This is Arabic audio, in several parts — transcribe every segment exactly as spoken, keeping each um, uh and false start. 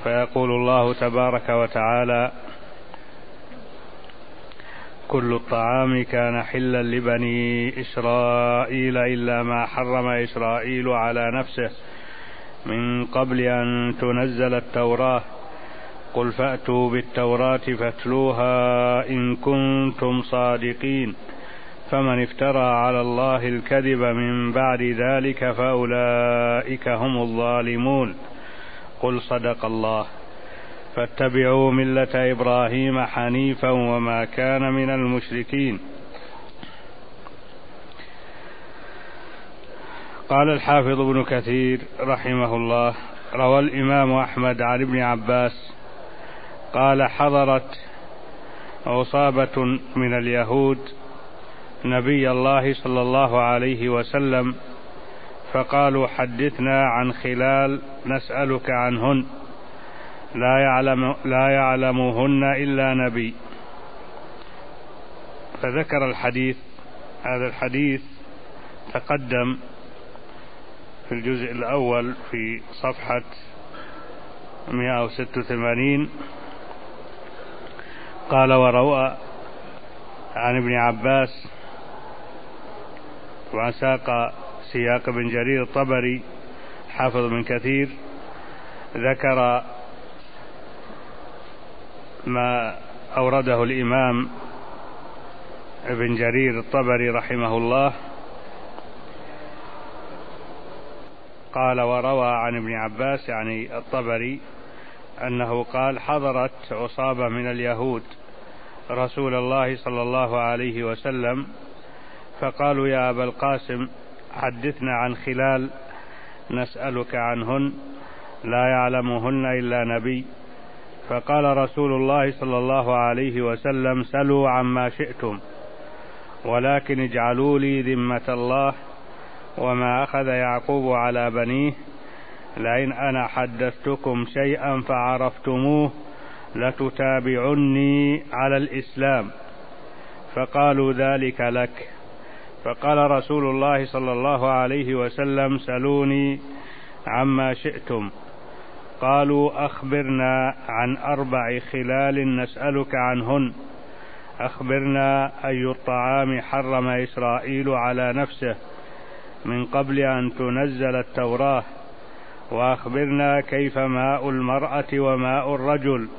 فيقول الله تبارك وتعالى: كل الطعام كان حلا لبني إسرائيل إلا ما حرم إسرائيل على نفسه من قبل أن تنزل التوراة، قل فأتوا بالتوراة فاتلوها إن كنتم صادقين، فمن افترى على الله الكذب من بعد ذلك فأولئك هم الظالمون. قل صدق الله، فاتبعوا ملة إبراهيم حنيفا وما كان من المشركين. قال الحافظ ابن كثير رحمه الله: روى الإمام أحمد عن ابن عباس قال: حضرت عصابة من اليهود نبي الله صلى الله عليه وسلم فقالوا: حدثنا عن خلال نسألك عنهن لا يعلم لا يعلمهن إلا نبي. فذكر الحديث. هذا الحديث تقدم في الجزء الأول في صفحة مئة وستة وثمانين. قال: وروى عن ابن عباس، وساق سياق بن جرير الطبري حافظ بن كثير، ذكر ما أورده الإمام ابن جرير الطبري رحمه الله. قال: وروى عن ابن عباس يعني الطبري أنه قال: حضرت عصابة من اليهود رسول الله صلى الله عليه وسلم فقالوا: يا أبا القاسم حدثنا عن خلال نسألك عنهن لا يعلمهن إلا نبي. فقال رسول الله صلى الله عليه وسلم: سلوا عما شئتم، ولكن اجعلوا لي ذمة الله وما أخذ يعقوب على بنيه، لئن أنا حدثتكم شيئا فعرفتموه لتتابعني على الإسلام. فقالوا: ذلك لك. فقال رسول الله صلى الله عليه وسلم: سلوني عما شئتم. قالوا: أخبرنا عن أربع خلال نسألك عنهن. أخبرنا أي الطعام حرم إسرائيل على نفسه من قبل أن تنزل التوراة، وأخبرنا كيف ماء المرأة وماء الرجل،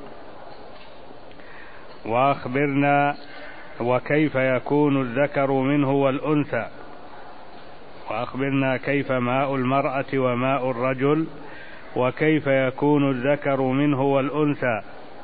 وأخبرنا وكيف يكون الذكر منه والأنثى، وأخبرنا كيف ماء المرأة وماء الرجل، وكيف يكون الذكر منه والأنثى،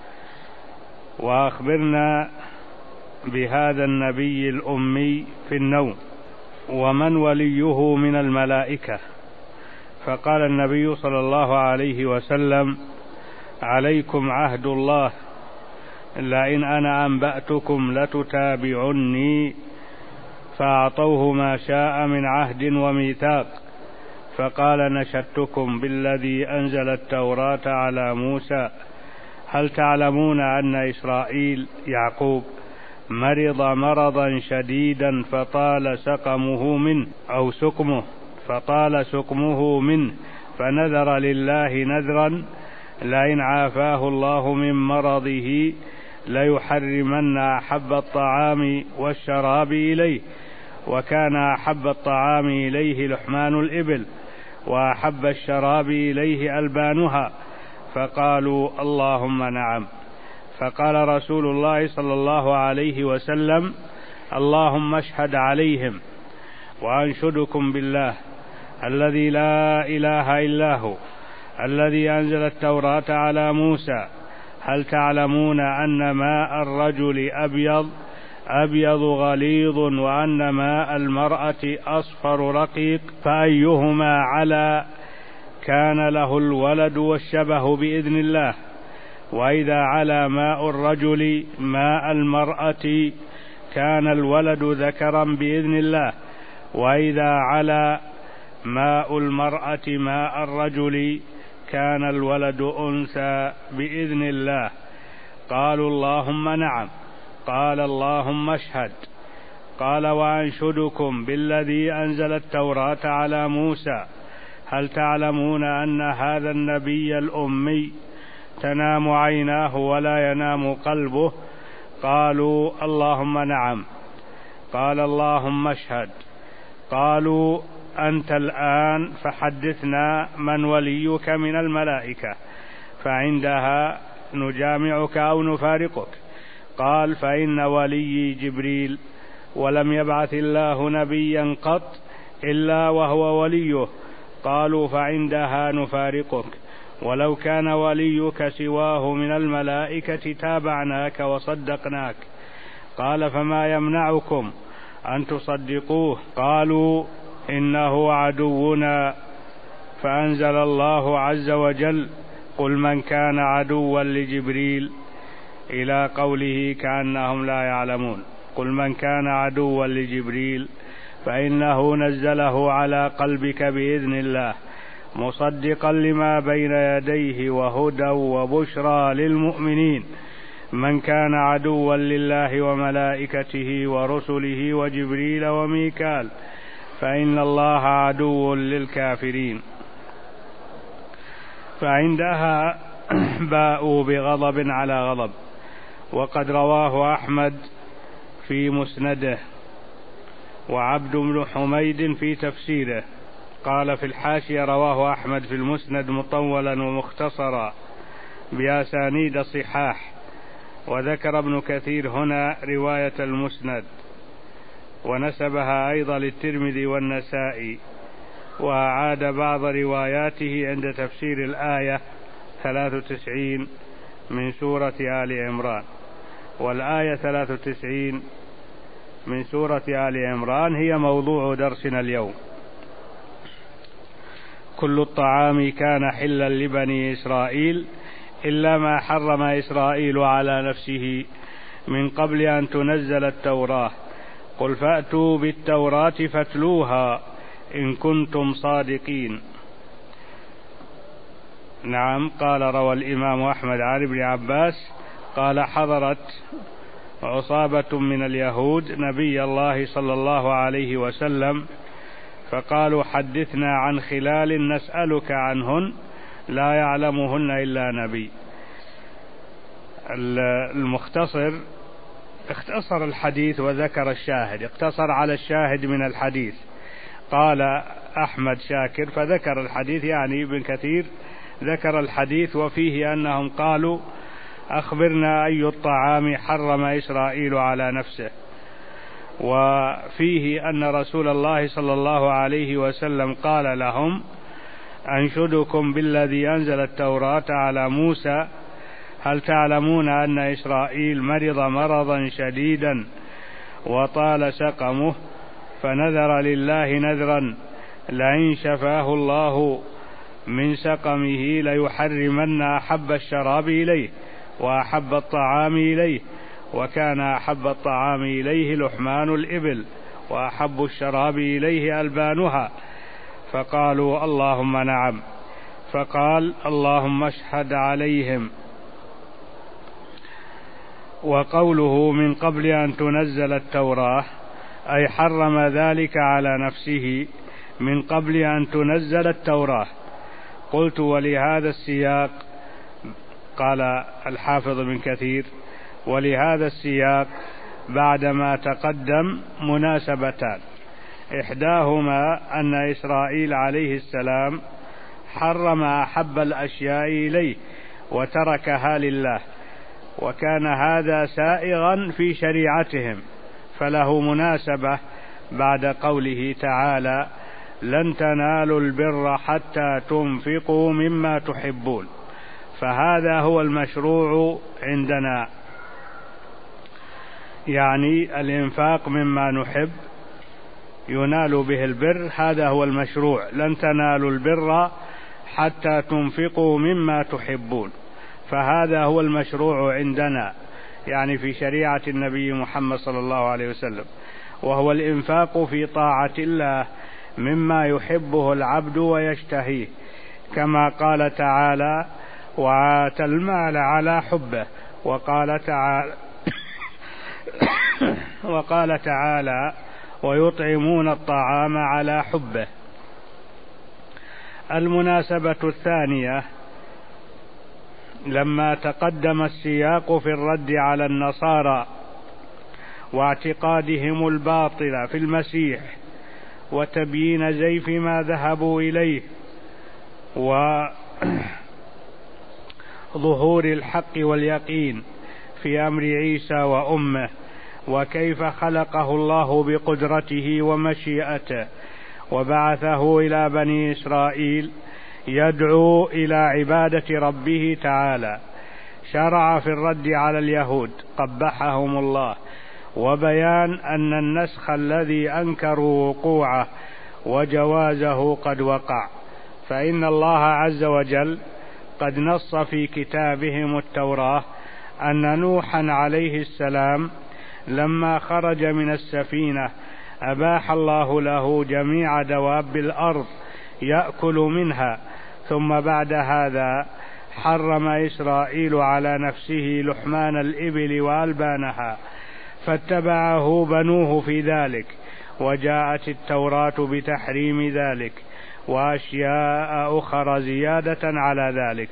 وأخبرنا بهذا النبي الأمي في النوم، ومن وليه من الملائكة. فقال النبي صلى الله عليه وسلم: عليكم عهد الله، لئن أنا أنبأتكم لتتابعني. فأعطوه ما شاء من عهد وميثاق. فقال: نشدتكم بالذي أنزل التوراة على موسى، هل تعلمون أن إسرائيل يعقوب مرض مرضا شديدا فطال سقمه منه أو سقمه فطال سقمه منه، فنذر لله نذرا لئن عافاه الله من مرضه ليحرمن أحب الطعام والشراب إليه، وكان أحب الطعام إليه لحمان الإبل، وأحب الشراب إليه ألبانها. فقالوا: اللهم نعم. فقال رسول الله صلى الله عليه وسلم: اللهم اشهد عليهم، وأنشدكم بالله الذي لا إله إلا هو الذي أنزل التوراة على موسى، هل تعلمون أن ماء الرجل أبيض أبيض غليظ، وأن ماء المرأة أصفر رقيق، فأيهما على كان له الولد والشبه بإذن الله، وإذا على ماء الرجل ماء المرأة كان الولد ذكرا بإذن الله، وإذا على ماء المرأة ماء الرجل كان الولد أنثى بإذن الله. قالوا: اللهم نعم. قال: اللهم اشهد. قال: وأنشدكم بالذي أنزل التوراة على موسى، هل تعلمون أن هذا النبي الأمي تنام عيناه ولا ينام قلبه؟ قالوا اللهم نعم. قال اللهم اشهد. قالوا أنت الآن فحدثنا من وليك من الملائكة فعندها نجامعك أو نفارقك. قال فإن وليي جبريل، ولم يبعث الله نبيا قط إلا وهو وليه. قالوا فعندها نفارقك، ولو كان وليك سواه من الملائكة تابعناك وصدقناك. قال فما يمنعكم أن تصدقوه؟ قالوا إنه عدونا. فأنزل الله عز وجل قل من كان عدوا لجبريل إلى قوله كأنهم لا يعلمون. قل من كان عدوا لجبريل فإنه نزله على قلبك بإذن الله مصدقا لما بين يديه وهدى وبشرى للمؤمنين. من كان عدوا لله وملائكته ورسله وجبريل وميكال فإن الله عدو للكافرين. فعندها باءوا بغضب على غضب. وقد رواه أحمد في مسنده وعبد بن حميد في تفسيره. قال في الحاشية رواه أحمد في المسند مطولا ومختصرا بأسانيد صحاح. وذكر ابن كثير هنا رواية المسند ونسبها أيضا للترمذي والنسائي، وأعاد بعض رواياته عند تفسير الآية ثلاث وتسعين من سورة آل عمران. والآية ثلاث وتسعين من سورة آل عمران هي موضوع درسنا اليوم. كل الطعام كان حلا لبني إسرائيل إلا ما حرم إسرائيل على نفسه من قبل أن تنزل التوراة. قل فأتوا بالتوراة فاتلوها إن كنتم صادقين. نعم. قال روى الإمام أحمد عن ابن عباس قال حضرت عصابة من اليهود نبي الله صلى الله عليه وسلم فقالوا حدثنا عن خلال نسألك عنهن لا يعلمهن إلا نبي. المختصر اختصر الحديث وذكر الشاهد، اقتصر على الشاهد من الحديث. قال أحمد شاكر فذكر الحديث، يعني ابن كثير ذكر الحديث وفيه أنهم قالوا أخبرنا أي الطعام حرم إسرائيل على نفسه. وفيه أن رسول الله صلى الله عليه وسلم قال لهم أنشدكم بالذي أنزل التوراة على موسى هل تعلمون أن إسرائيل مرض مرضا شديدا وطال سقمه فنذر لله نذرا لئن شفاه الله من سقمه ليحرمن أحب الشراب إليه وأحب الطعام إليه، وكان أحب الطعام إليه لحمان الإبل وأحب الشراب إليه ألبانها. فقالوا اللهم نعم. فقال اللهم اشهد عليهم. وقوله من قبل أن تنزل التوراة أي حرم ذلك على نفسه من قبل أن تنزل التوراة. قلت ولهذا السياق، قال الحافظ بن كثير ولهذا السياق بعدما تقدم مناسبتان، إحداهما أن إسرائيل عليه السلام حرم أحب الأشياء إليه وتركها لله، وكان هذا سائغا في شريعتهم، فله مناسبة بعد قوله تعالى لن تنالوا البر حتى تنفقوا مما تحبون، فهذا هو المشروع عندنا، يعني الإنفاق مما نحب ينال به البر، هذا هو المشروع. لن تنالوا البر حتى تنفقوا مما تحبون، فهذا هو المشروع عندنا، يعني في شريعة النبي محمد صلى الله عليه وسلم، وهو الإنفاق في طاعة الله مما يحبه العبد ويشتهيه، كما قال تعالى وآتى المال على حبه، وقال تعالى وقال تعالى ويطعمون الطعام على حبه. المناسبة الثانية لما تقدم السياق في الرد على النصارى واعتقادهم الباطل في المسيح وتبيين زيف ما ذهبوا إليه وظهور الحق واليقين في أمر عيسى وأمه وكيف خلقه الله بقدرته ومشيئته وبعثه إلى بني إسرائيل يدعو إلى عبادة ربه تعالى، شرع في الرد على اليهود قبحهم الله وبيان أن النسخ الذي أنكروا وقوعه وجوازه قد وقع، فإن الله عز وجل قد نص في كتابهم التوراة أن نوحا عليه السلام لما خرج من السفينة أباح الله له جميع دواب الأرض يأكل منها، ثم بعد هذا حرم إسرائيل على نفسه لحمان الإبل وألبانها، فاتبعه بنوه في ذلك، وجاءت التوراة بتحريم ذلك وأشياء أخرى زيادة على ذلك.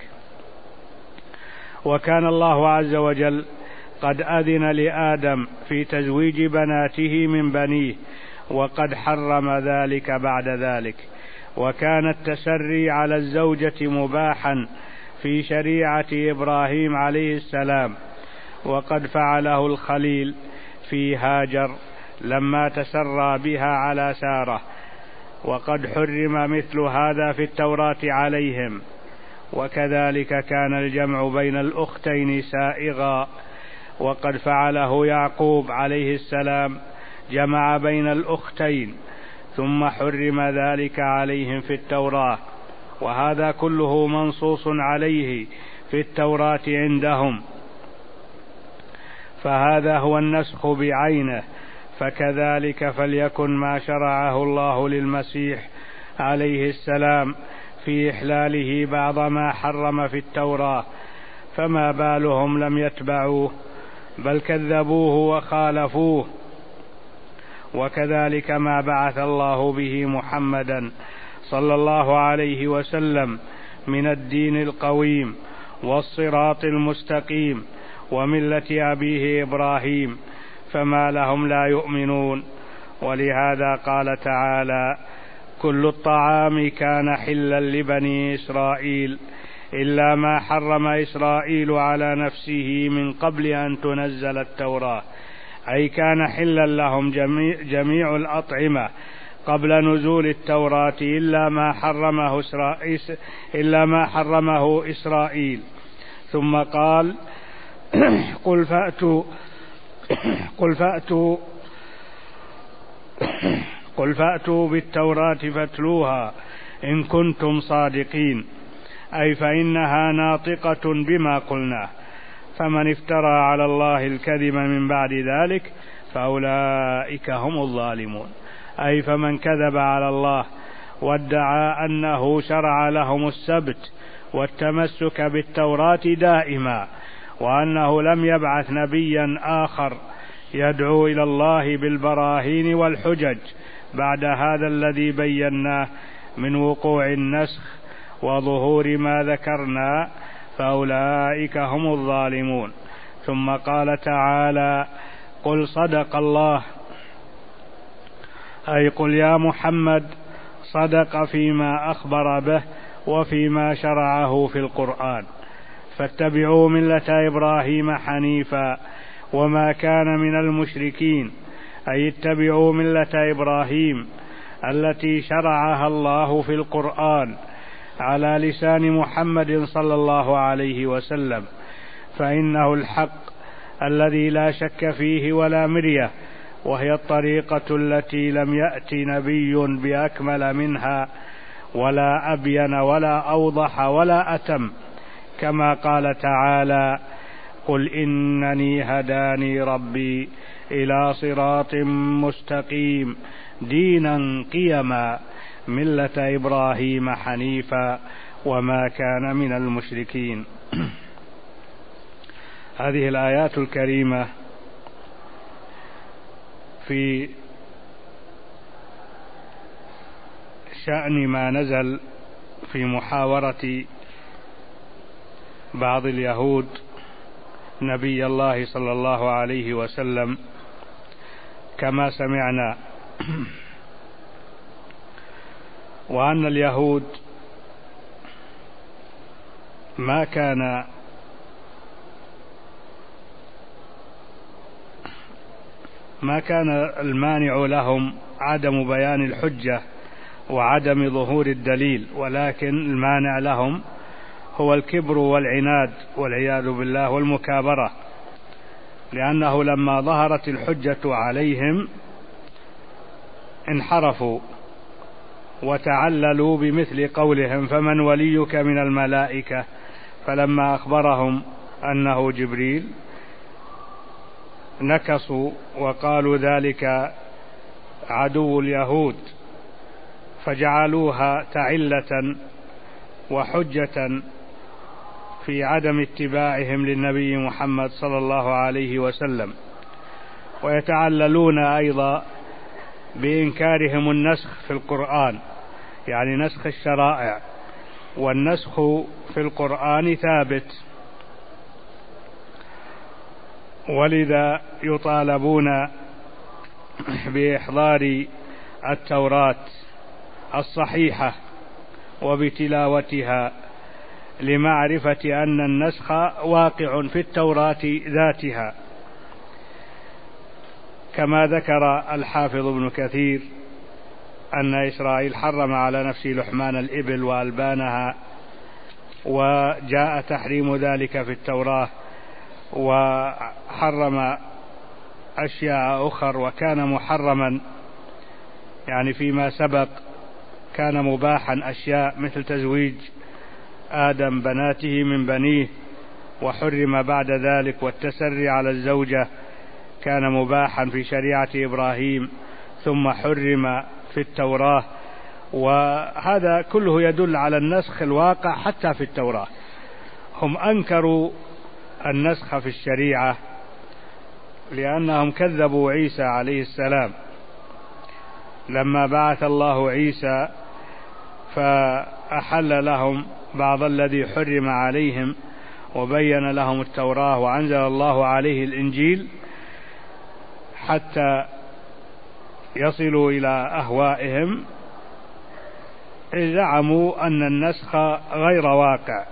وكان الله عز وجل قد أذن لآدم في تزويج بناته من بنيه، وقد حرم ذلك بعد ذلك. وكان التسري على الزوجة مباحا في شريعة إبراهيم عليه السلام، وقد فعله الخليل في هاجر لما تسرى بها على سارة، وقد حرم مثل هذا في التوراة عليهم. وكذلك كان الجمع بين الأختين سائغا، وقد فعله يعقوب عليه السلام، جمع بين الأختين ثم حرم ذلك عليهم في التوراة، وهذا كله منصوص عليه في التوراة عندهم، فهذا هو النسخ بعينه. فكذلك فليكن ما شرعه الله للمسيح عليه السلام في إحلاله بعض ما حرم في التوراة، فما بالهم لم يتبعوه بل كذبوه وخالفوه. وكذلك ما بعث الله به محمدا صلى الله عليه وسلم من الدين القويم والصراط المستقيم وملة أبيه إبراهيم، فما لهم لا يؤمنون. ولهذا قال تعالى: كل الطعام كان حلا لبني إسرائيل إلا ما حرم إسرائيل على نفسه من قبل أن تنزل التوراة، أي كان حلا لهم جميع, جميع الأطعمة قبل نزول التوراة إلا ما حرمه إسرائيل, إلا ما حرمه إسرائيل. ثم قال: قل فأتوا قل فأتوا قل فأتوا بالتوراة فاتلوها إن كنتم صادقين، أي فإنها ناطقة بما قلنا، فمن افترى على الله الكذب من بعد ذلك فأولئك هم الظالمون، أي فمن كذب على الله وادعى أنه شرع لهم السبت والتمسك بالتوراة دائما، وأنه لم يبعث نبيا آخر يدعو إلى الله بالبراهين والحجج بعد هذا الذي بيناه من وقوع النسخ وظهور ما ذكرنا، فأولئك هم الظالمون. ثم قال تعالى: قل صدق الله، أي قل يا محمد صدق فيما أخبر به وفيما شرعه في القرآن، فاتبعوا ملة إبراهيم حنيفا وما كان من المشركين، أي اتبعوا ملة إبراهيم التي شرعها الله في القرآن على لسان محمد صلى الله عليه وسلم، فإنه الحق الذي لا شك فيه ولا مرية، وهي الطريقة التي لم يأت نبي بأكمل منها ولا أبين ولا أوضح ولا أتم، كما قال تعالى: قل إنني هداني ربي إلى صراط مستقيم دينا قيما ملة إبراهيم حنيفا وما كان من المشركين. هذه الآيات الكريمة في شأن ما نزل في محاورة بعض اليهود نبي الله صلى الله عليه وسلم كما سمعنا، وأن اليهود ما كان ما كان المانع لهم عدم بيان الحجة وعدم ظهور الدليل، ولكن المانع لهم هو الكبر والعناد والعياذ بالله والمكابرة، لأنه لما ظهرت الحجة عليهم انحرفوا وتعللوا بمثل قولهم: فمن وليك من الملائكة؟ فلما أخبرهم أنه جبريل نكصوا وقالوا ذلك عدو اليهود، فجعلوها تعلة وحجة في عدم اتباعهم للنبي محمد صلى الله عليه وسلم. ويتعللون أيضا بإنكارهم النسخ في القرآن، يعني نسخ الشرائع، والنسخ في القرآن ثابت، ولذا يطالبون بإحضار التوراة الصحيحة وبتلاوتها لمعرفة أن النسخ واقع في التوراة ذاتها، كما ذكر الحافظ ابن كثير أن إسرائيل حرم على نفسه لحمان الإبل وألبانها، وجاء تحريم ذلك في التوراة، وحرم أشياء أخر، وكان محرما يعني فيما سبق كان مباحا أشياء مثل تزويج آدم بناته من بنيه، وحرم بعد ذلك، والتسري على الزوجة كان مباحا في شريعة إبراهيم ثم حرم في التوراة. وهذا كله يدل على النسخ الواقع حتى في التوراة. هم أنكروا النسخ في الشريعة لأنهم كذبوا عيسى عليه السلام لما بعث الله عيسى، فأحل لهم بعض الذي حرم عليهم وبين لهم التوراة وأنزل الله عليه الإنجيل حتى يصلوا إلى أهوائهم، زعموا أن النسخ غير واقع،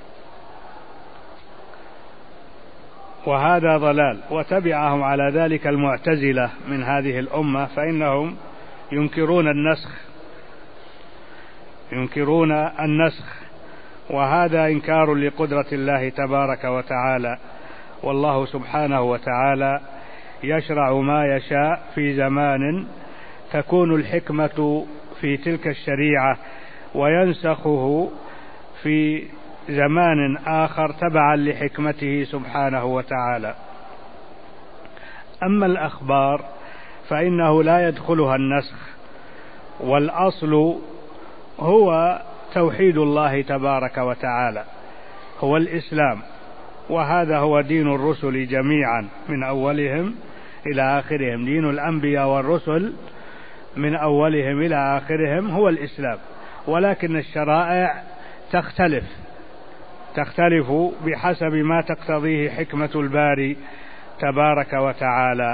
وهذا ضلال. وتبعهم على ذلك المعتزلة من هذه الأمة، فإنهم ينكرون النسخ ينكرون النسخ وهذا إنكار لقدرة الله تبارك وتعالى. والله سبحانه وتعالى يشرع ما يشاء في زمان تكون الحكمة في تلك الشريعة، وينسخه في زمان آخر تبعا لحكمته سبحانه وتعالى. أما الأخبار فإنه لا يدخلها النسخ، والأصل هو توحيد الله تبارك وتعالى، هو الإسلام، وهذا هو دين الرسل جميعا من أولهم إلى آخرهم. دين الأنبياء والرسل من أولهم إلى آخرهم هو الإسلام، ولكن الشرائع تختلف تختلف بحسب ما تقتضيه حكمة الباري تبارك وتعالى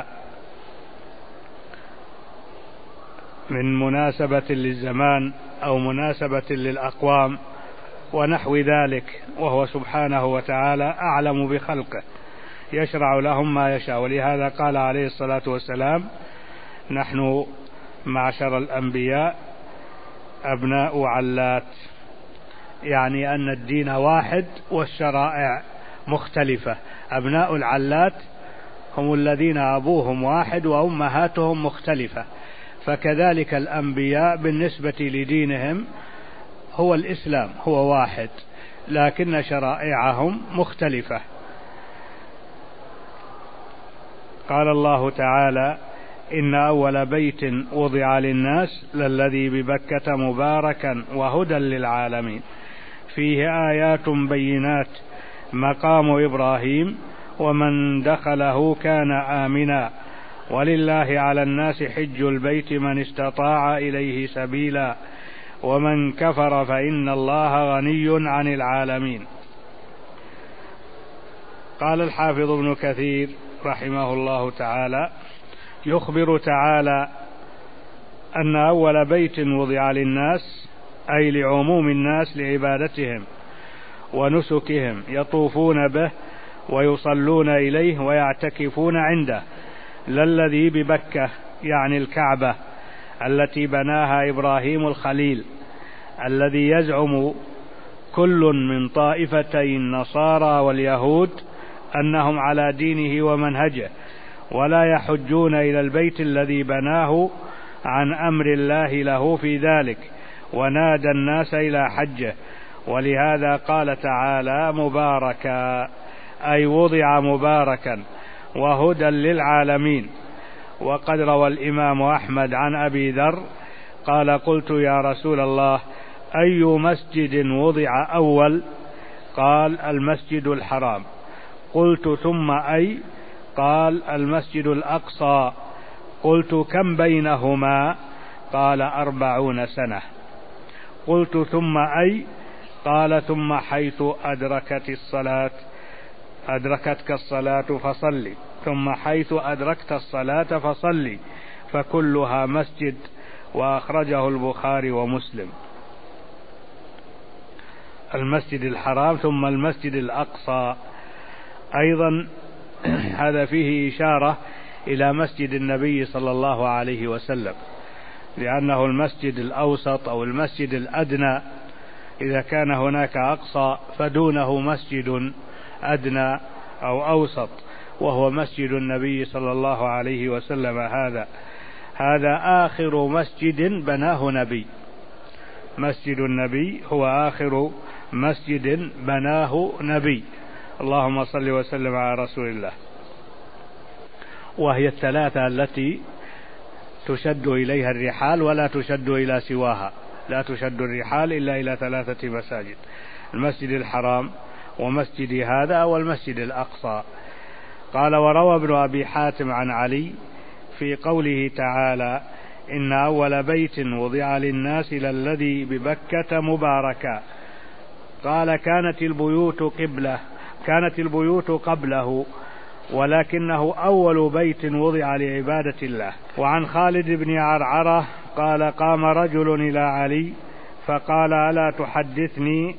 من مناسبة للزمان أو مناسبة للأقوام ونحو ذلك، وهو سبحانه وتعالى أعلم بخلقه يشرع لهم ما يشاء. ولهذا قال عليه الصلاة والسلام: نحن معشر الأنبياء أبناء علات، يعني أن الدين واحد والشرائع مختلفة. أبناء العلات هم الذين أبوهم واحد وأمهاتهم مختلفة، فكذلك الأنبياء بالنسبة لدينهم هو الإسلام، هو واحد، لكن شرائعهم مختلفة. قال الله تعالى: إن أول بيت وضع للناس للذي ببكة مباركا وهدى للعالمين فيه آيات بينات مقام إبراهيم ومن دخله كان آمنا ولله على الناس حج البيت من استطاع إليه سبيلا ومن كفر فإن الله غني عن العالمين. قال الحافظ ابن كثير رحمه الله تعالى: يخبر تعالى أن أول بيت وضع للناس، أي لعموم الناس، لعبادتهم ونسكهم، يطوفون به ويصلون إليه ويعتكفون عنده، للذي ببكة، يعني الكعبة التي بناها إبراهيم الخليل، الذي يزعم كل من طائفتي النصارى واليهود أنهم على دينه ومنهجه، ولا يحجون إلى البيت الذي بناه عن أمر الله له في ذلك، ونادى الناس إلى حجه. ولهذا قال تعالى: مباركا، أي وضع مباركا وهدى للعالمين. وقد روى الإمام أحمد عن أبي ذر قال: قلت يا رسول الله، أي مسجد وضع أول؟ قال: المسجد الحرام. قلت: ثم أي؟ قال: المسجد الأقصى. قلت: كم بينهما؟ قال: أربعون سنة. قلت: ثم أي؟ قال: ثم حيث أدركت الصلاة أدركتك الصلاة فصلي، ثم حيث أدركت الصلاة فصلي، فكلها مسجد. وأخرجه البخاري ومسلم. المسجد الحرام ثم المسجد الأقصى أيضا هذا فيه إشارة إلى مسجد النبي صلى الله عليه وسلم، لأنه المسجد الأوسط أو المسجد الأدنى. إذا كان هناك أقصى فدونه مسجد أدنى أو أوسط، وهو مسجد النبي صلى الله عليه وسلم. هذا هذا آخر مسجد بناه نبي. مسجد النبي هو آخر مسجد بناه نبي. اللهم صل وسلم على رسول الله. وهي الثلاثة التي تشد إليها الرحال ولا تشد إلى سواها، لا تشد الرحال إلا إلى ثلاثة مساجد: المسجد الحرام، ومسجد هذا، والمسجد الأقصى. قال: وروى ابن أبي حاتم عن علي في قوله تعالى: إن أول بيت وضع للناس للذي ببكة مباركا. قال: كانت البيوت قبله كانت البيوت قبله، ولكنه أول بيت وضع لعبادة الله. وعن خالد بن عرعرة قال: قام رجل إلى علي فقال: ألا تحدثني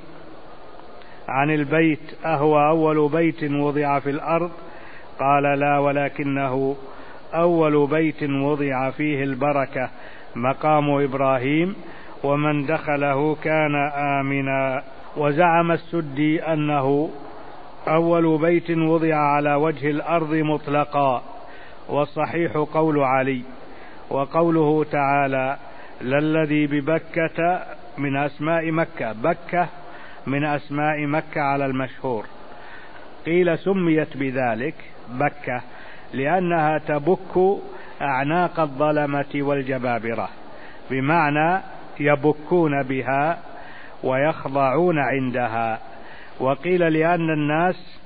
عن البيت، أهو أول بيت وضع في الأرض؟ قال: لا، ولكنه أول بيت وضع فيه البركة، مقام إبراهيم، ومن دخله كان آمنا. وزعم السدي أنه أول بيت وضع على وجه الأرض مطلقا، والصحيح قول علي. وقوله تعالى: للذي ببكة من أسماء مكة، بكة من أسماء مكة على المشهور. قيل سميت بذلك بكة لأنها تبك أعناق الظلمة والجبابرة، بمعنى يبكون بها ويخضعون عندها. وقيل لأن الناس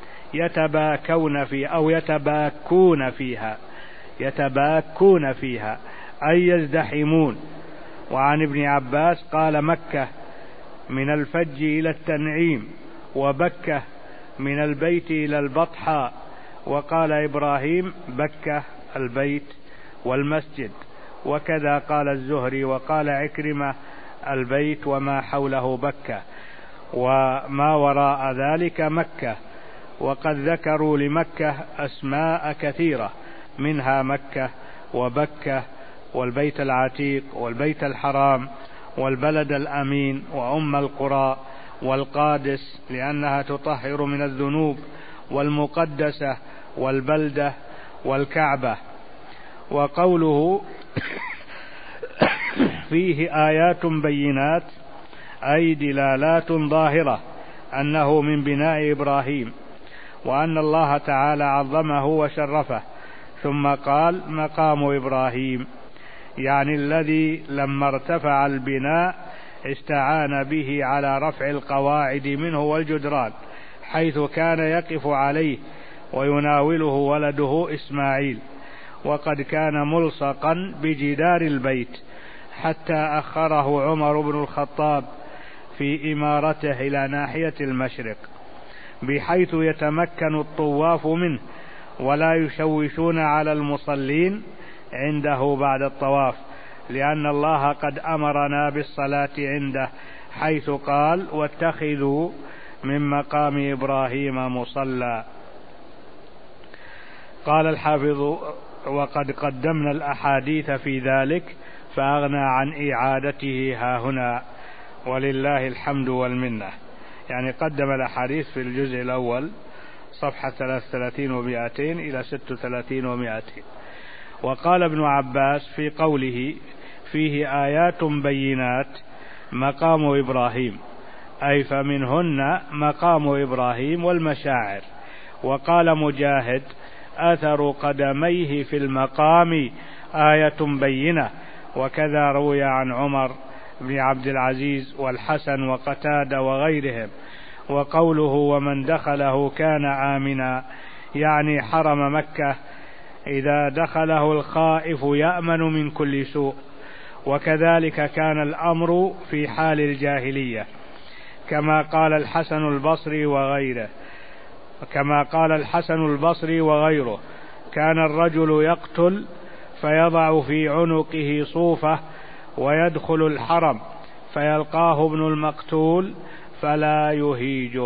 يتباكون في أو يتباكون فيها يتباكون فيها أي يزدحمون. وعن ابن عباس قال: مكة من الفج إلى التنعيم، وبكة من البيت إلى البطحاء. وقال إبراهيم: بكة البيت والمسجد. وكذا قال الزهري. وقال عكرمة: البيت وما حوله بكة، وما وراء ذلك مكة. وقد ذكروا لمكة أسماء كثيرة، منها مكة وبكة والبيت العتيق والبيت الحرام والبلد الأمين وأم القرى والقادس لأنها تطهر من الذنوب، والمقدسة والبلدة والكعبة. وقوله فيه آيات بينات أي دلالات ظاهرة أنه من بناء إبراهيم، وأن الله تعالى عظمه وشرفه. ثم قال: مقام إبراهيم، يعني الذي لما ارتفع البناء استعان به على رفع القواعد منه والجدران، حيث كان يقف عليه ويناوله ولده إسماعيل. وقد كان ملصقا بجدار البيت حتى أخره عمر بن الخطاب في إمارته إلى ناحية المشرق، بحيث يتمكن الطواف منه ولا يشوشون على المصلين عنده بعد الطواف، لأن الله قد أمرنا بالصلاة عنده حيث قال واتخذوا من مقام إبراهيم مصلى. قال الحافظ وقد قدمنا الأحاديث في ذلك فأغنى عن إعادته هاهنا ولله الحمد والمنة. يعني قدم الأحاديث في الجزء الأول صفحة ثلاثة وثلاثين ومائتين إلى ستة وثلاثين ومائتين. وقال ابن عباس في قوله فيه آيات بينات مقام إبراهيم، أي فمنهن مقام إبراهيم والمشاعر. وقال مجاهد أثر قدميه في المقام آية بينة، وكذا روي عن عمر بن عبد العزيز والحسن وقتادة وغيرهم. وقوله ومن دخله كان آمنا، يعني حرم مكة إذا دخله الخائف يأمن من كل سوء. وكذلك كان الأمر في حال الجاهلية، كما قال الحسن البصري وغيره كما قال الحسن البصري وغيره كان الرجل يقتل فيضع في عنقه صوفة ويدخل الحرم فيلقاه ابن المقتول فلا يهيجه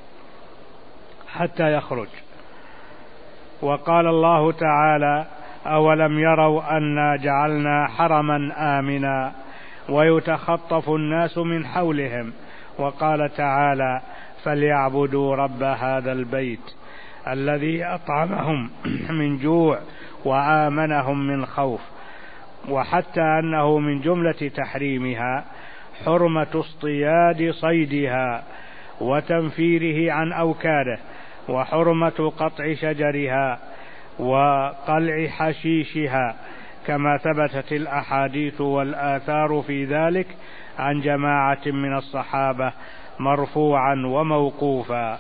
حتى يخرج. وقال الله تعالى أولم يروا أنا جعلنا حرما آمنا ويتخطف الناس من حولهم. وقال تعالى فليعبدوا رب هذا البيت الذي أطعمهم من جوع وآمنهم من خوف. وحتى أنه من جملة تحريمها حرمة اصطياد صيدها وتنفيره عن أوكاره، وحرمة قطع شجرها وقلع حشيشها، كما ثبتت الأحاديث والآثار في ذلك عن جماعة من الصحابة مرفوعا وموقوفا.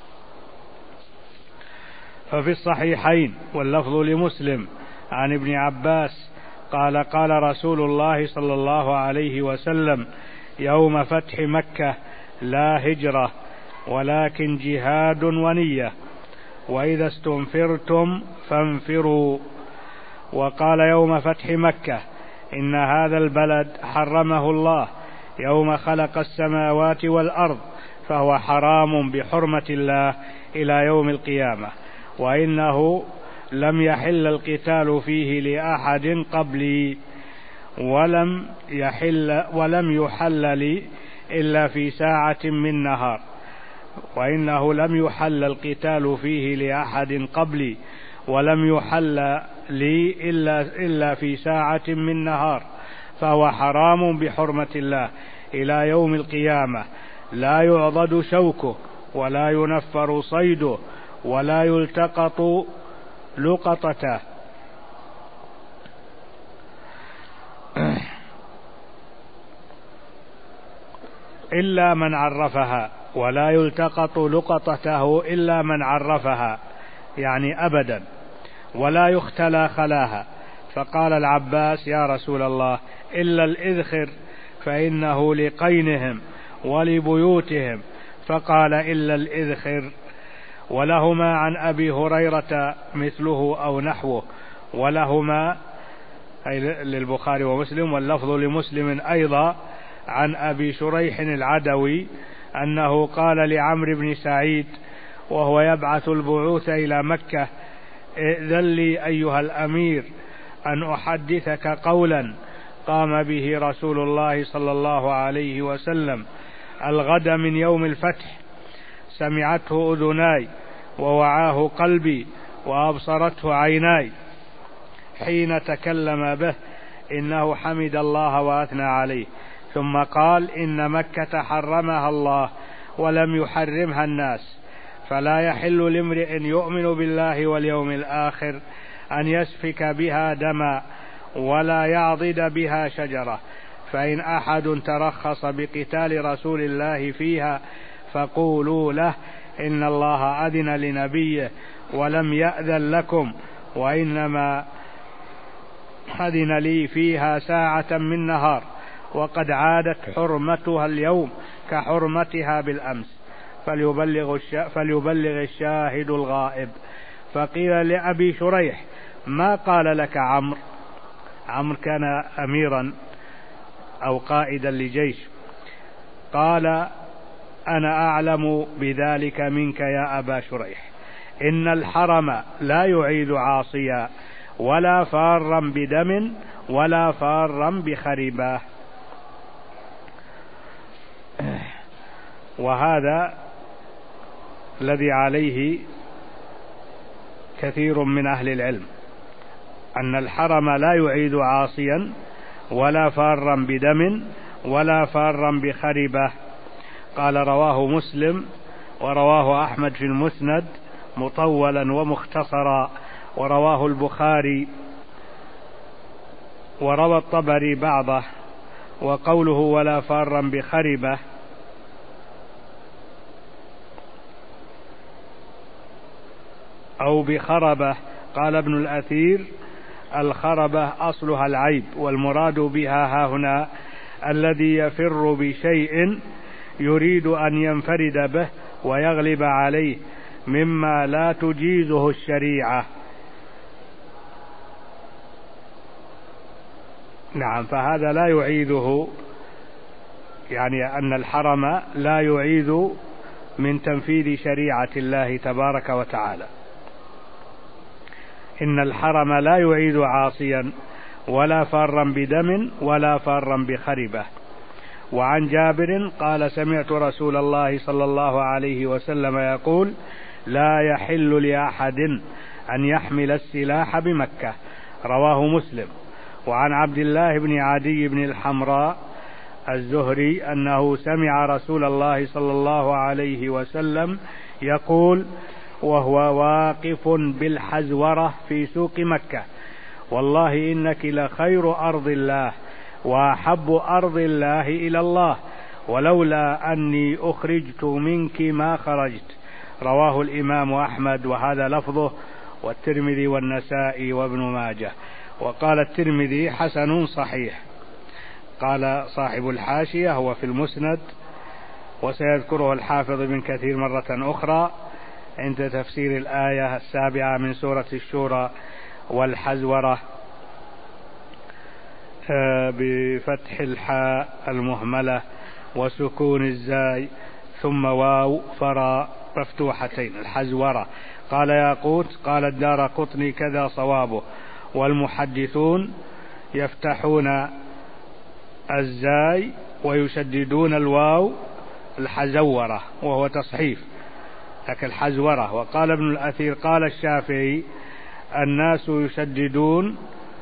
ففي الصحيحين واللفظ لمسلم عن ابن عباس قال قال رسول الله صلى الله عليه وسلم يوم فتح مكة لا هجرة ولكن جهاد ونية، وإذا استنفرتم فانفروا. وقال يوم فتح مكة إن هذا البلد حرمه الله يوم خلق السماوات والأرض، فهو حرام بحرمة الله إلى يوم القيامة، وإنه لم يحل القتال فيه لأحد قبلي ولم يحل ولم يحل لي إلا في ساعة من نهار وإنه لم يحل القتال فيه لأحد قبلي ولم يحل لي إلا, إلا في ساعة من نهار، فهو حرام بحرمة الله إلى يوم القيامة، لا يعضد شوكه ولا ينفر صيده ولا يلتقط لقطته إلا من عرفها، ولا يلتقط لقطته إلا من عرفها، يعني أبدا، ولا يختلى خلاها. فقال العباس يا رسول الله إلا الإذخر فإنه لقينهم ولبيوتهم، فقال إلا الإذخر. ولهما عن أبي هريرة مثله أو نحوه، ولهما أي للبخاري ومسلم، واللفظ لمسلم أيضا عن أبي شريح العدوي أنه قال لعمرو بن سعيد وهو يبعث البعوث إلى مكة ائذن لي أيها الأمير أن أحدثك قولا قام به رسول الله صلى الله عليه وسلم الغد من يوم الفتح، سمعته أذناي ووعاه قلبي وأبصرته عيناي حين تكلم به، إنه حمد الله وأثنى عليه، ثم قال إن مكة حرمها الله ولم يحرمها الناس، فلا يحل لامرئ يؤمن بالله واليوم الآخر أن يسفك بها دما ولا يعضد بها شجرة، فإن أحد ترخص بقتال رسول الله فيها فقولوا له إن الله أذن لنبيه ولم يأذن لكم، وإنما أذن لي فيها ساعة من نهار، وقد عادت حرمتها اليوم كحرمتها بالأمس، فليبلغ, فليبلغ الشاهد الغائب. فقيل لأبي شريح: ما قال لك عمرو؟ عمرو كان أميرا أو قائدا لجيش. قال: أنا أعلم بذلك منك يا أبا شريح، إن الحرم لا يعيد عاصيا ولا فارا بدم ولا فارا بخرباه. وهذا الذي عليه كثير من أهل العلم، أن الحرم لا يعيد عاصيا ولا فارا بدم ولا فارا بخربة. قال: رواه مسلم ورواه أحمد في المسند مطولا ومختصرا، ورواه البخاري، وروى الطبري بعضه. وقوله ولا فارا بخربة أو بخربة، قال ابن الأثير: الخربة أصلها العيب، والمراد بها هاهنا الذي يفر بشيء يريد أن ينفرد به ويغلب عليه مما لا تجيزه الشريعة. نعم، فهذا لا يعيده، يعني أن الحرم لا يعيد من تنفيذ شريعة الله تبارك وتعالى. إن الحرم لا يعيد عاصيا ولا فارا بدم ولا فارا بخربة. وعن جابر قال: سمعت رسول الله صلى الله عليه وسلم يقول: لا يحل لأحد أن يحمل السلاح بمكة. رواه مسلم. وعن عبد الله بن عدي بن الحمراء الزهري أنه سمع رسول الله صلى الله عليه وسلم يقول وهو واقف بالحزورة في سوق مكة: والله إنك لخير أرض الله وأحب أرض الله إلى الله، ولولا أني أخرجت منك ما خرجت. رواه الإمام أحمد، وهذا لفظه، والترمذي والنسائي وابن ماجه. وقال الترمذي: حسن صحيح. قال صاحب الحاشية: هو في المسند، وسيذكره الحافظ ابن كثير مرة أخرى عند تفسير الآية السابعة من سورة الشورى: والحزورة بفتح الحاء المهملة وسكون الزاي ثم واو فراء مفتوحتين، الحزورة. قال ياقوت: قال الدارقطني كذا صوابه، والمحدثون يفتحون الزاي ويشددون الواو الحزورة، وهو تصحيف، لكن الحزورة. وقال ابن الأثير: قال الشافعي: الناس يشددون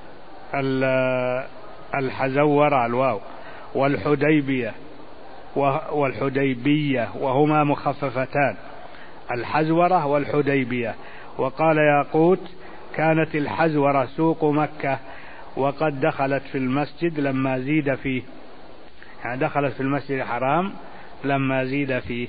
الحزورة الواو، والحديبية والحديبية وهما مخففتان، الحزورة والحديبية. وقال ياقوت: كانت الحزورة سوق مكة، وقد دخلت في المسجد لما زيد فيه، يعني دخلت في المسجد الحرام لما زيد فيه.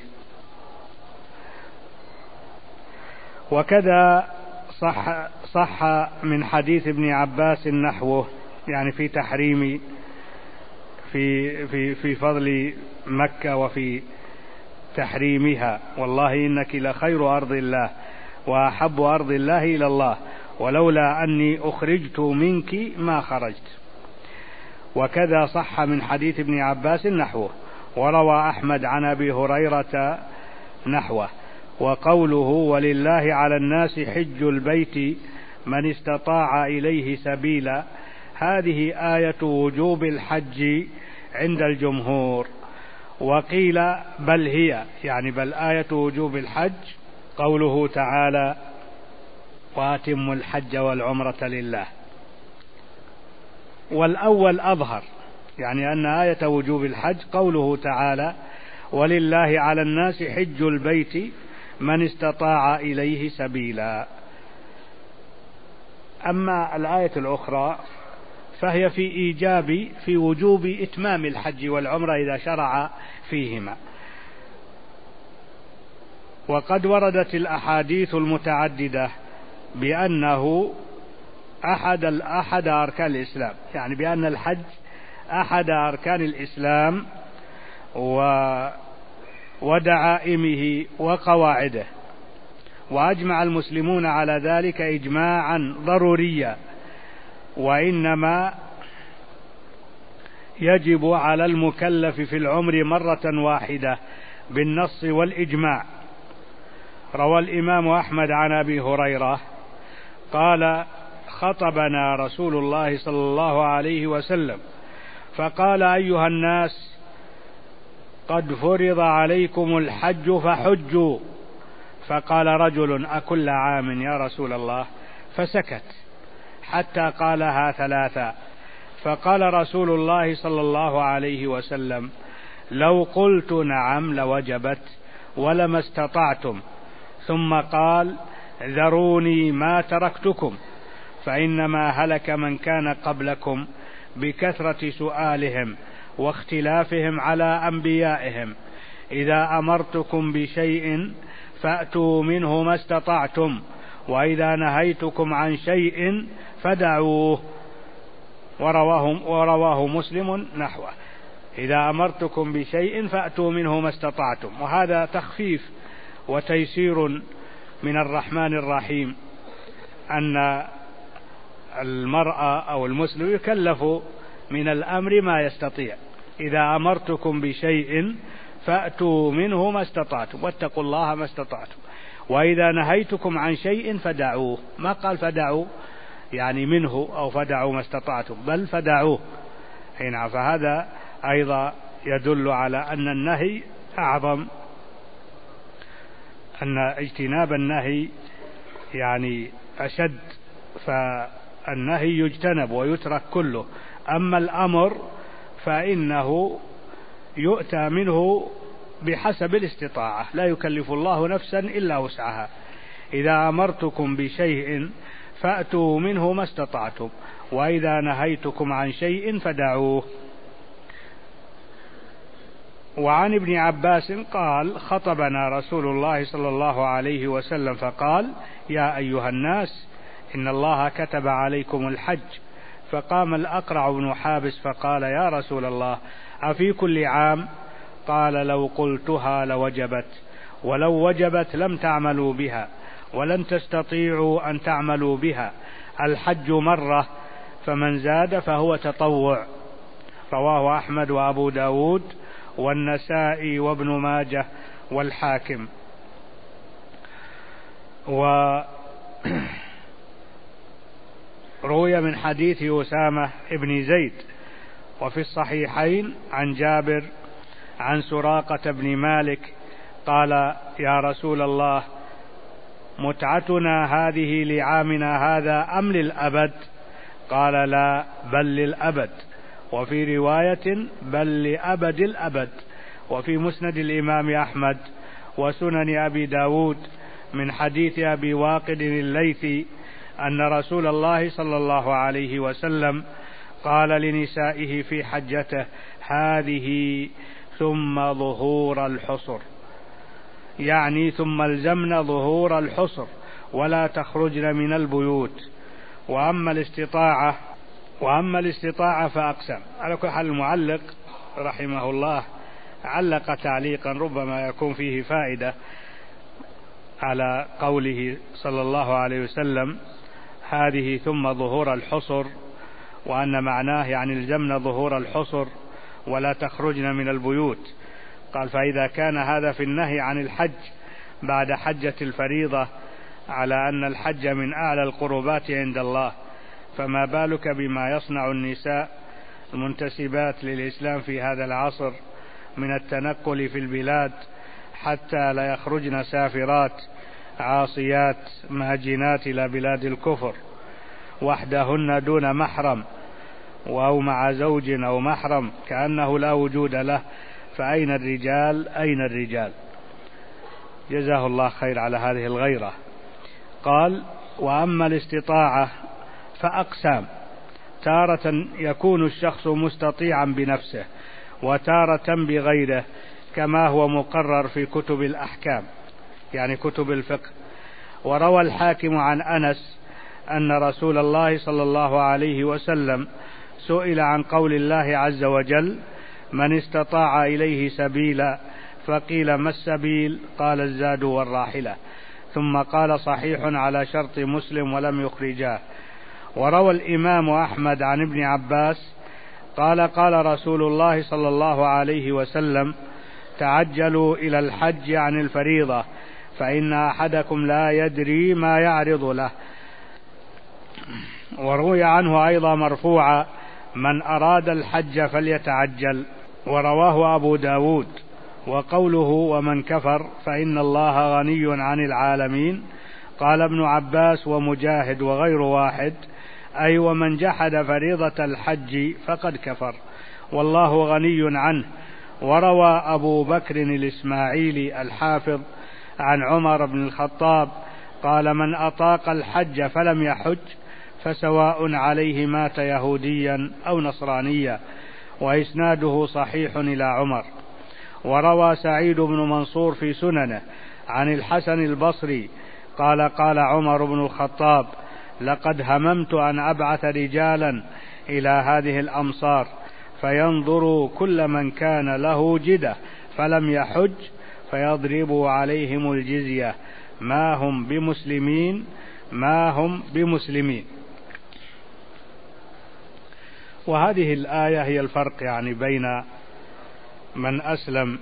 وكذا صح, صح من حديث ابن عباس نحوه، يعني في تحريم في, في, في فضل مكة وفي تحريمها: والله إنك لخير أرض الله وأحب أرض الله إلى الله، ولولا أني أخرجت منك ما خرجت. وكذا صح من حديث ابن عباس نحوه. وروى أحمد عن أبي هريرة نحوه. وقوله: ولله على الناس حج البيت من استطاع إليه سبيلا، هذه آية وجوب الحج عند الجمهور. وقيل بل هي، يعني بل آية وجوب الحج قوله تعالى: وأتموا الحج والعمرة لله. والأول أظهر، يعني أن آية وجوب الحج قوله تعالى: ولله على الناس حج البيت من استطاع إليه سبيلا. أما الآية الأخرى فهي في إيجاب في وجوب إتمام الحج والعمرة إذا شرع فيهما. وقد وردت الأحاديث المتعددة بأنه أحد أحد أركان الإسلام، يعني بأن الحج أحد أركان الإسلام، ودعائمه وقواعده. وأجمع المسلمون على ذلك إجماعا ضروريا، وإنما يجب على المكلف في العمر مرة واحدة بالنص والإجماع. روى الإمام أحمد عن أبي هريرة قال: خطبنا رسول الله صلى الله عليه وسلم فقال: أيها الناس، قد فرض عليكم الحج فحجوا. فقال رجل: أكل عام يا رسول الله؟ فسكت حتى قالها ثلاثا. فقال رسول الله صلى الله عليه وسلم: لو قلت نعم لوجبت ولما استطعتم. ثم قال: ذروني ما تركتكم، فإنما هلك من كان قبلكم بكثرة سؤالهم واختلافهم على أنبيائهم. إذا أمرتكم بشيء فأتوا منه ما استطعتم، وإذا نهيتكم عن شيء فدعوه. ورواه, ورواه مسلم نحوه: إذا أمرتكم بشيء فأتوا منه ما استطعتم. وهذا تخفيف وتيسير من الرحمن الرحيم، أن المرأة أو المسلم يكلف من الأمر ما يستطيع. إذا أمرتكم بشيء فأتوا منه ما استطعتم واتقوا الله ما استطعتم، وإذا نهيتكم عن شيء فدعوه. ما قال فدعوا يعني منه أو فدعوا ما استطعتم، بل فدعوه. هنا فهذا أيضا يدل على أن النهي أعظم، أن اجتناب النهي يعني أشد، فالنهي يجتنب ويترك كله. أما الأمر فإنه يؤتى منه بحسب الاستطاعة، لا يكلف الله نفسا إلا وسعها. إذا أمرتكم بشيء فأتوا منه ما استطعتم، وإذا نهيتكم عن شيء فدعوه. وعن ابن عباس قال: خطبنا رسول الله صلى الله عليه وسلم فقال: يا أيها الناس، إن الله كتب عليكم الحج. فقام الأقرع بن حابس فقال: يا رسول الله، أفي كل عام؟ قال: لو قلتها لوجبت، ولو وجبت لم تعملوا بها، ولن تستطيعوا أن تعملوا بها. الحج مرة، فمن زاد فهو تطوع. رواه أحمد وأبو داود والنسائي وابن ماجه والحاكم. وروي من حديث أسامة ابن زيد وفي الصحيحين عن جابر عن سراقة بن مالك قال: يا رسول الله، متعتنا هذه لعامنا هذا أم للأبد؟ قال: لا، بل للأبد. وفي رواية: بل لأبد الأبد. وفي مسند الإمام أحمد وسنن أبي داود من حديث أبي واقد الليثي أن رسول الله صلى الله عليه وسلم قال لنسائه في حجته: هذه ثم ظهور الحصر، يعني ثم الزمن ظهور الحصر ولا تخرجن من البيوت. وأما الاستطاعة وأما الاستطاعة فأقسم. على كل حال المعلق رحمه الله علق تعليقا ربما يكون فيه فائدة على قوله صلى الله عليه وسلم: هذه ثم ظهور الحصر، وأن معناه يعني الزمن ظهور الحصر ولا تخرجن من البيوت. قال: فإذا كان هذا في النهي عن الحج بعد حجة الفريضة على أن الحج من أعلى القربات عند الله، فما بالك بما يصنع النساء المنتسبات للإسلام في هذا العصر من التنقل في البلاد حتى لا يخرجن سافرات عاصيات ماجنات إلى بلاد الكفر وحدهن دون محرم، أو مع زوج أو محرم، كأنه لا وجود له. فأين الرجال؟ أين الرجال؟ جزاه الله خير على هذه الغيرة. قال: وأما الاستطاعة فأقسام. تارة يكون الشخص مستطيعا بنفسه، وتارة بغيره، كما هو مقرر في كتب الأحكام يعني كتب الفقه. وروى الحاكم عن أنس أن رسول الله صلى الله عليه وسلم سئل عن قول الله عز وجل: من استطاع إليه سبيلا فقيل ما السبيل؟ قال الزاد والراحلة، ثم قال صحيح على شرط مسلم ولم يخرجاه. وروى الإمام أحمد عن ابن عباس قال قال رسول الله صلى الله عليه وسلم تعجلوا إلى الحج عن الفريضة فإن أحدكم لا يدري ما يعرض له. وروي عنه أيضا مرفوعا من أراد الحج فليتعجل. ورواه أبو داود. وقوله ومن كفر فإن الله غني عن العالمين قال ابن عباس ومجاهد وغير واحد أي ومن جحد فريضة الحج فقد كفر والله غني عنه. وروى أبو بكر الإسماعيلي الحافظ عن عمر بن الخطاب قال من أطاق الحج فلم يحج فسواء عليه مات يهوديا أو نصرانيا، وإسناده صحيح إلى عمر. وروى سعيد بن منصور في سننه عن الحسن البصري قال قال عمر بن الخطاب لقد هممت أن أبعث رجالا إلى هذه الأمصار فينظروا كل من كان له جدة فلم يحج فيضربوا عليهم الجزية ما هم بمسلمين ما هم بمسلمين. وهذه الآية هي الفرق يعني بين من أسلم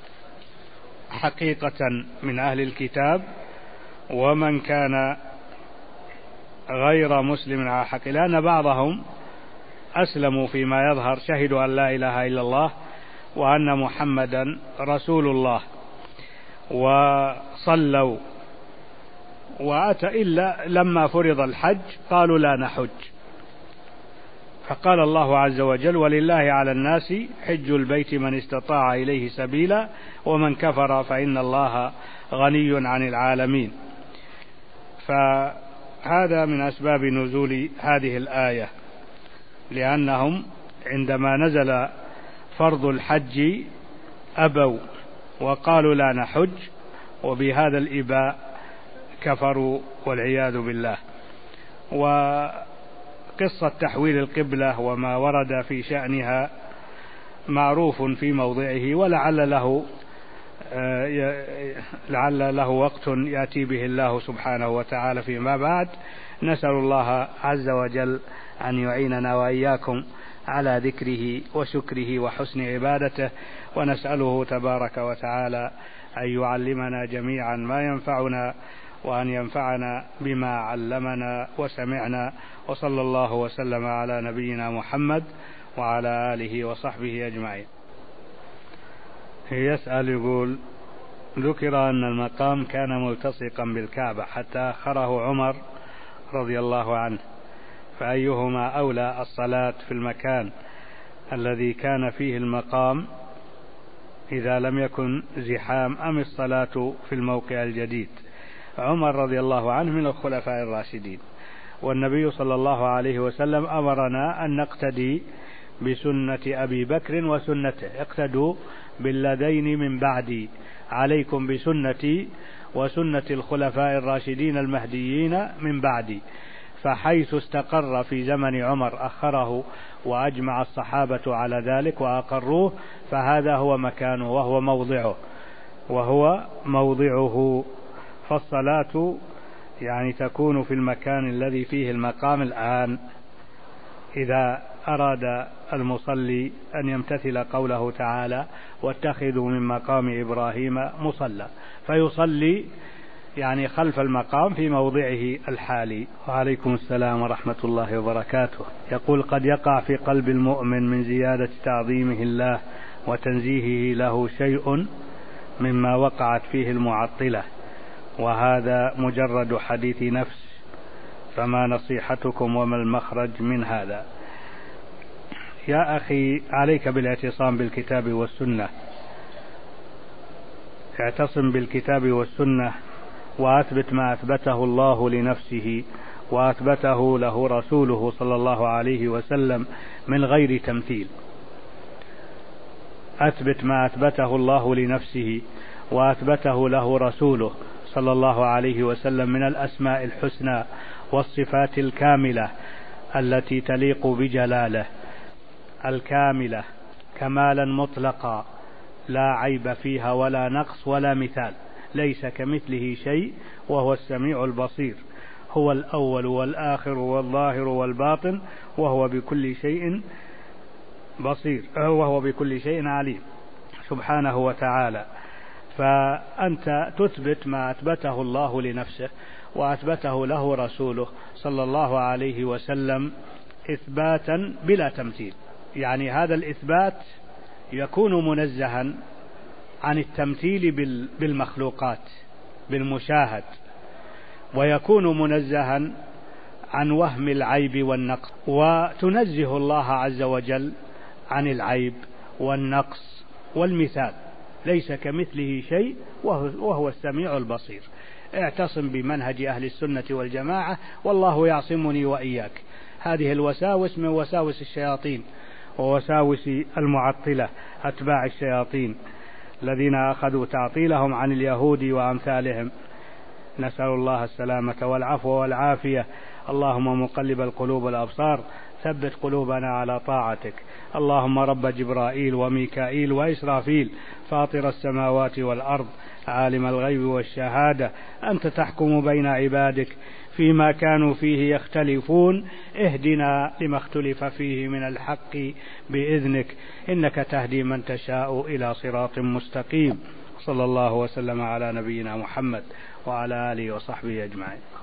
حقيقة من أهل الكتاب ومن كان غير مسلم على حق، لأن بعضهم أسلموا فيما يظهر شهدوا أن لا إله إلا الله وأن محمدا رسول الله وصلوا وأتى إلا لما فرض الحج قالوا لا نحج، فقال الله عز وجل ولله على الناس حج البيت من استطاع إليه سبيلا ومن كفر فإن الله غني عن العالمين. فهذا من أسباب نزول هذه الآية، لأنهم عندما نزل فرض الحج أبوا وقالوا لا نحج، وبهذا الإباء كفروا والعياذ بالله. وقصة تحويل القبلة وما ورد في شأنها معروف في موضعه، ولعل له لعل له وقت يأتي به الله سبحانه وتعالى فيما بعد. نسأل الله عز وجل أن يعيننا وإياكم على ذكره وشكره وحسن عبادته، ونسأله تبارك وتعالى أن يعلمنا جميعا ما ينفعنا وأن ينفعنا بما علمنا وسمعنا. وصلى الله وسلم على نبينا محمد وعلى آله وصحبه أجمعين. يسأل يقول ذكر أن المقام كان ملتصقا بالكعبة حتى أخره عمر رضي الله عنه، فأيهما أولى الصلاة في المكان الذي كان فيه المقام إذا لم يكن زحام أم الصلاة في الموقع الجديد؟ عمر رضي الله عنه من الخلفاء الراشدين، والنبي صلى الله عليه وسلم أمرنا أن نقتدي بسنة أبي بكر وسنته، اقتدوا بالذين من بعدي، عليكم بسنتي وسنة الخلفاء الراشدين المهديين من بعدي. فحيث استقر في زمن عمر أخره وأجمع الصحابة على ذلك وأقروه، فهذا هو مكانه وهو موضعه وهو موضعه. فالصلاة يعني تكون في المكان الذي فيه المقام الآن، إذا أراد المصلي أن يمتثل قوله تعالى واتخذوا من مقام إبراهيم مصلى، فيصلي يعني خلف المقام في موضعه الحالي. وعليكم السلام ورحمة الله وبركاته. يقول قد يقع في قلب المؤمن من زيادة تعظيمه الله وتنزيهه له شيء مما وقعت فيه المعطلة، وهذا مجرد حديث نفس، فما نصيحتكم وما المخرج من هذا؟ يا أخي عليك بالاعتصام بالكتاب والسنة، اعتصم بالكتاب والسنة وأثبت ما أثبته الله لنفسه وأثبته له رسوله صلى الله عليه وسلم من غير تمثيل. أثبت ما أثبته الله لنفسه وأثبته له رسوله صلى الله عليه وسلم من الأسماء الحسنى والصفات الكاملة التي تليق بجلاله، الكاملة كمالا مطلقا لا عيب فيها ولا نقص ولا مثال، ليس كمثله شيء وهو السميع البصير، هو الأول والآخر والظاهر والباطن وهو بكل شيء بصير، وهو بكل شيء عليم سبحانه وتعالى. فأنت تثبت ما أثبته الله لنفسه وأثبته له رسوله صلى الله عليه وسلم إثباتا بلا تمثيل، يعني هذا الإثبات يكون منزها عن التمثيل بالمخلوقات بالمشاهد، ويكون منزها عن وهم العيب والنقص، وتنزه الله عز وجل عن العيب والنقص والمثال، ليس كمثله شيء وهو السميع البصير. اعتصم بمنهج أهل السنة والجماعة والله يعصمني وإياك. هذه الوساوس من وساوس الشياطين ووساوس المعطلة أتباع الشياطين الذين أخذوا تعطيلهم عن اليهود وأمثالهم. نسأل الله السلامة والعفو والعافية. اللهم مقلب القلوب والأبصار ثبت قلوبنا على طاعتك. اللهم رب جبرائيل وميكائيل وإسرافيل فاطر السماوات والأرض عالم الغيب والشهادة، أنت تحكم بين عبادك فيما كانوا فيه يختلفون، اهدنا لما اختلف فيه من الحق بإذنك، إنك تهدي من تشاء إلى صراط مستقيم. صلى الله وسلم على نبينا محمد وعلى آله وصحبه أجمعين.